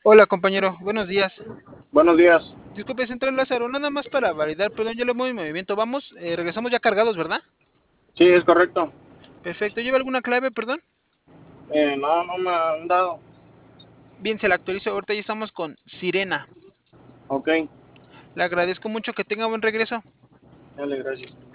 Hola compañero, buenos días. Buenos días. Disculpe, Central Lázaro, nada más para validar, perdón, ya le muevo en movimiento. Vamos, regresamos ya cargados, ¿verdad? Sí, es correcto. Perfecto, ¿lleva alguna clave, perdón? No, no me han dado. Bien, se la actualizo, ahorita ya estamos con Sirena. Ok, Le agradezco mucho que tenga buen regreso. dale, gracias.